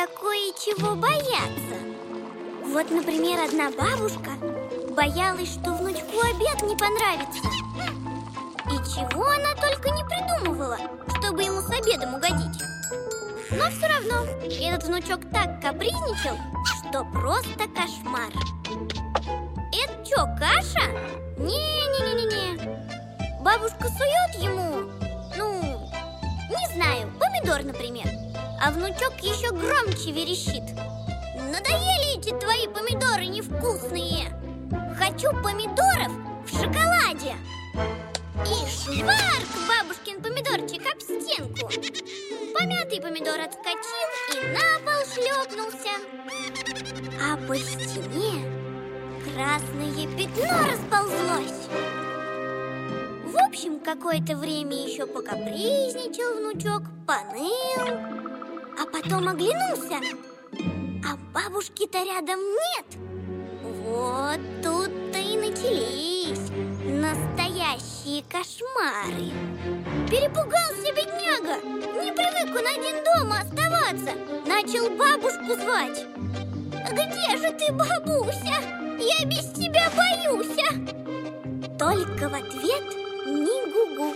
надо кое-чего бояться. Вот, например, одна бабушка боялась, что внучку обед не понравится. И чего она только не придумывала, чтобы ему с обедом угодить. Но все равно этот внучок так капризничал, что просто кошмар. Это что, каша? Не-не-не-не-не. Бабушка сует ему, не знаю, помидор, например. А внучок еще громче верещит: надоели эти твои помидоры невкусные! Хочу помидоров в шоколаде! И шварк бабушкин помидорчик об стенку. Помятый помидор отскочил и на пол шлепнулся. А по стене красное пятно расползлось. В общем, какое-то время еще покапризничал внучок, поныл, а потом оглянулся, а бабушки-то рядом нет. Вот тут-то и начались настоящие кошмары. Перепугался бедняга, не привык он один дома оставаться. Начал бабушку звать. Где же ты, бабуся? Я без тебя боюся. Только в ответ ни гу-гу.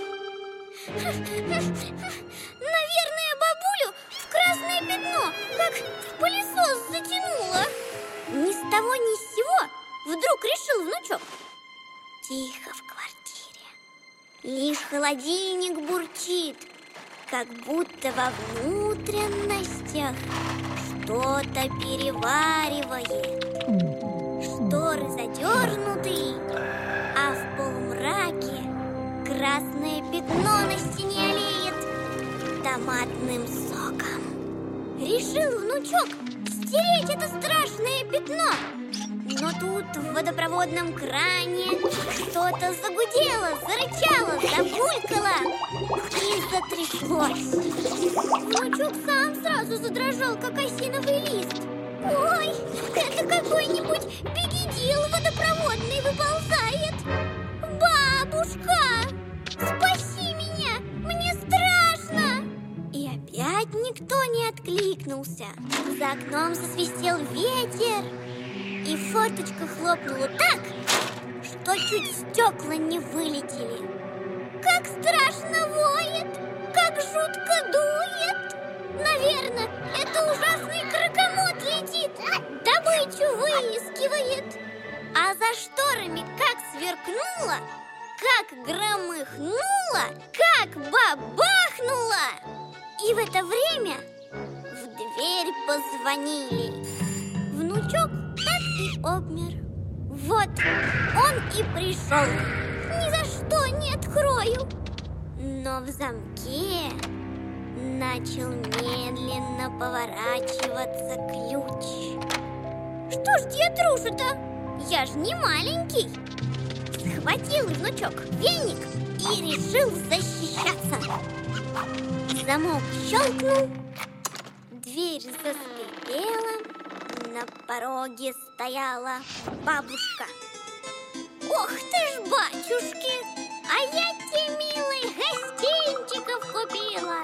Наверное, бабулю в красное пятно, как в пылесос, затянуло. Ни с того ни с сего вдруг решил внучок. Тихо в квартире. Лишь холодильник бурчит, как будто во внутренностях что-то переваривает. Шторы задернуты, а в полумраке красное пятно на стене олеет томатным соком. Решил внучок стереть это страшное пятно. Но тут в водопроводном кране что-то загудело, зарычало, забулькало и затряслось. Внучок сам сразу задрожал, как осиновый лист. Ой, это какой-нибудь бегидил водопроводный выползает. Бабушка, спаси меня, мне страшно. И опять никто не откликнулся. За окном засвистел ветер, и форточка хлопнула так, что чуть стекла не вылетели. Как страшно воет, как жутко дует. Наверное, это ужасный крокомот летит, добычу выискивает. А за шторами как сверкнуло, как громыхнуло, как бабахнуло. И в это время в дверь позвонили. Внучок так и обмер. Вот он и пришел. Ни за что не открою. Но в замке начал медленно поворачиваться ключ. Что ж я трушу-то? Я ж не маленький. Схватил внучок веник и решил защищаться. Замок щелкнул, дверь заскрипела, на пороге стояла бабушка. Ох ты ж, батюшки, а я тебе, милый, гостинчиков купила.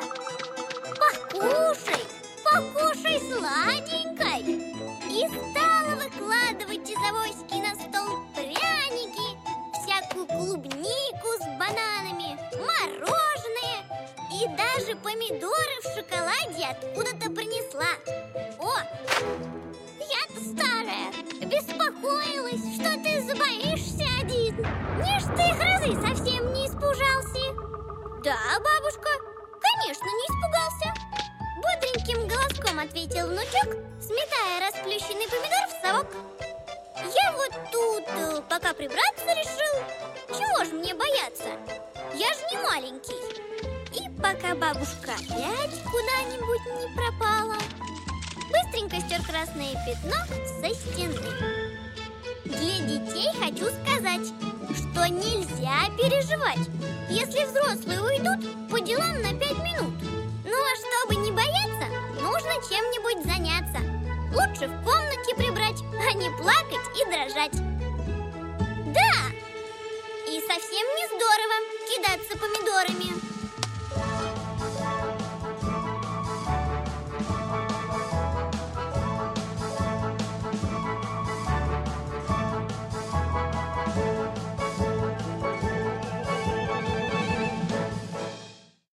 Покушай, покушай сладенькой. И стала выкладывать из авоськи на стол пряники, всякую клубнику с бананами, мороженое и даже помидоры в шоколаде откуда-то принесла. О, я-то старая, беспокоилась, что ты забоишься один. Не ж ты грозы совсем не испужался. Да, бабушка, конечно, не испугался. Бодреньким голоском ответил внучок, сметая расплющенный помидор в совок. Я вот тут пока прибраться решил. Чего ж мне бояться? Я ж не маленький. И пока бабушка опять куда-нибудь не пропала, быстренько стер красное пятно со стены. Для детей хочу сказать, что нельзя переживать, если взрослые уйдут по делам на 5 минут. Ну а чтобы не бояться, нужно чем-нибудь заняться. Лучше в комнате прибрать, а не плакать и дрожать. Да, и совсем не здорово кидаться помидорами.